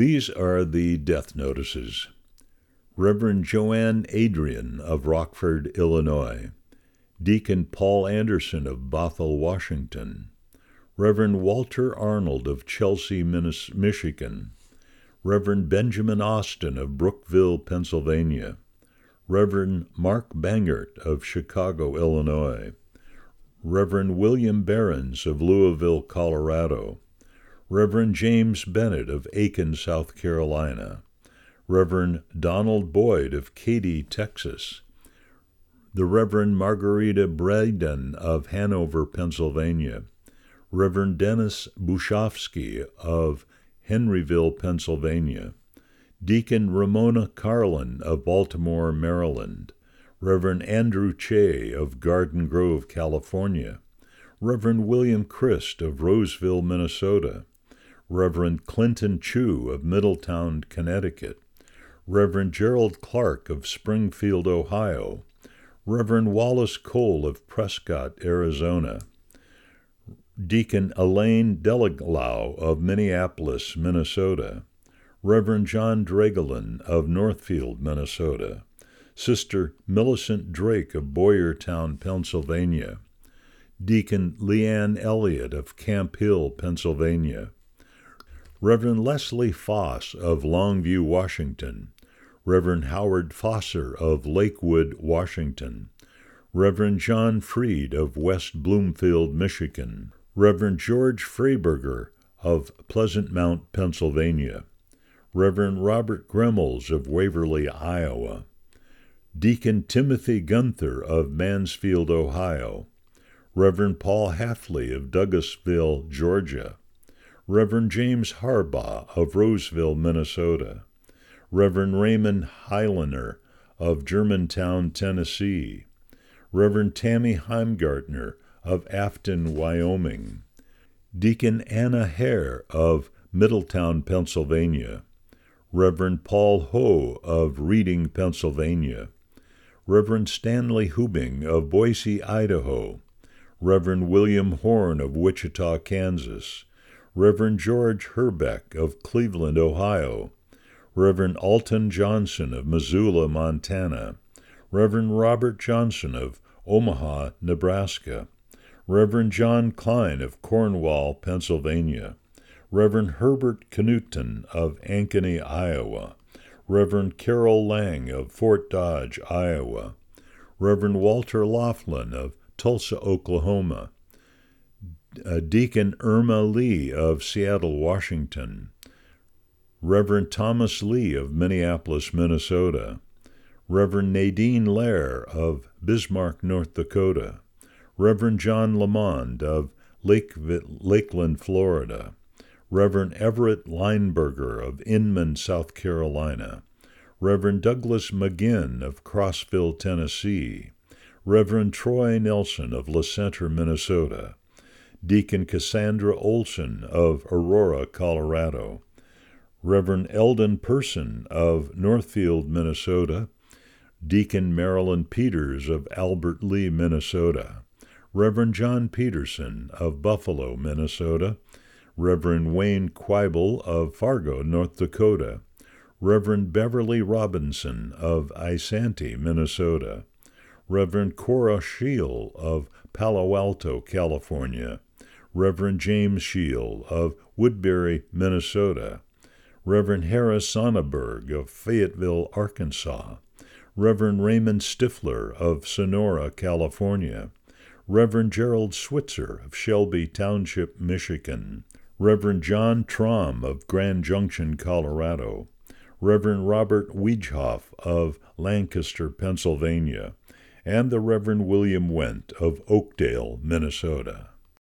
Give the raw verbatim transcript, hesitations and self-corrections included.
These are the death notices. Reverend Joanne Adrian of Rockford, Illinois. Deacon Paul Anderson of Bothell, Washington. Reverend Walter Arnold of Chelsea, Michigan. Reverend Benjamin Austin of Brookville, Pennsylvania. Reverend Mark Bangert of Chicago, Illinois. Reverend William Behrens of Louisville, Colorado. Reverend James Bennett of Aiken, South Carolina. Reverend Donald Boyd of Katy, Texas. The Reverend Margarita Braden of Hanover, Pennsylvania. Reverend Dennis Bushofsky of Henryville, Pennsylvania. Deacon Ramona Carlin of Baltimore, Maryland. Reverend Andrew Che of Garden Grove, California. Reverend William Christ of Roseville, Minnesota. Reverend Clinton Chu of Middletown, Connecticut. Reverend Gerald Clark of Springfield, Ohio. Reverend Wallace Cole of Prescott, Arizona. Deacon Elaine Deliglau of Minneapolis, Minnesota. Reverend John Dragelin of Northfield, Minnesota. Sister Millicent Drake of Boyertown, Pennsylvania. Deacon Leanne Elliott of Camp Hill, Pennsylvania. Reverend Leslie Foss of Longview, Washington. Reverend Howard Fosser of Lakewood, Washington. Reverend John Freed of West Bloomfield, Michigan. Reverend George Freiberger of Pleasant Mount, Pennsylvania. Reverend Robert Gremmels of Waverly, Iowa. Deacon Timothy Gunther of Mansfield, Ohio. Reverend Paul Hafley of Douglasville, Georgia. Reverend James Harbaugh of Roseville, Minnesota. Reverend Raymond Heiliner of Germantown, Tennessee. Reverend Tammy Heimgartner of Afton, Wyoming. Deacon Anna Hare of Middletown, Pennsylvania. Reverend Paul Ho of Reading, Pennsylvania. Reverend Stanley Hubing of Boise, Idaho. Reverend William Horn of Wichita, Kansas. Reverend George Herbeck of Cleveland, Ohio. Reverend Alton Johnson of Missoula, Montana. Reverend Robert Johnson of Omaha, Nebraska. Reverend John Klein of Cornwall, Pennsylvania. Reverend Herbert Knutson of Ankeny, Iowa. Reverend Carol Lang of Fort Dodge, Iowa. Reverend Walter Laughlin of Tulsa, Oklahoma. Uh, Deacon Irma Lee of Seattle, Washington. Reverend Thomas Lee of Minneapolis, Minnesota. Reverend Nadine Lair of Bismarck, North Dakota. Reverend John Lamond of Lake, Lakeland, Florida. Reverend Everett Lineberger of Inman, South Carolina. Reverend Douglas McGinn of Crossville, Tennessee. Reverend Troy Nelson of La Center, Minnesota. Deacon Cassandra Olson of Aurora, Colorado. Reverend Eldon Person of Northfield, Minnesota. Deacon Marilyn Peters of Albert Lee, Minnesota. Reverend John Peterson of Buffalo, Minnesota. Reverend Wayne Quibel of Fargo, North Dakota. Reverend Beverly Robinson of Isanti, Minnesota. Reverend Cora Scheel of Palo Alto, California. Reverend James Scheel of Woodbury, Minnesota. Reverend Harris Sonneberg of Fayetteville, Arkansas. Reverend Raymond Stifler of Sonora, California. Reverend Gerald Switzer of Shelby Township, Michigan. Reverend John Traum of Grand Junction, Colorado. Reverend Robert Wiedhoff of Lancaster, Pennsylvania. And the Reverend William Wendt of Oakdale, Minnesota.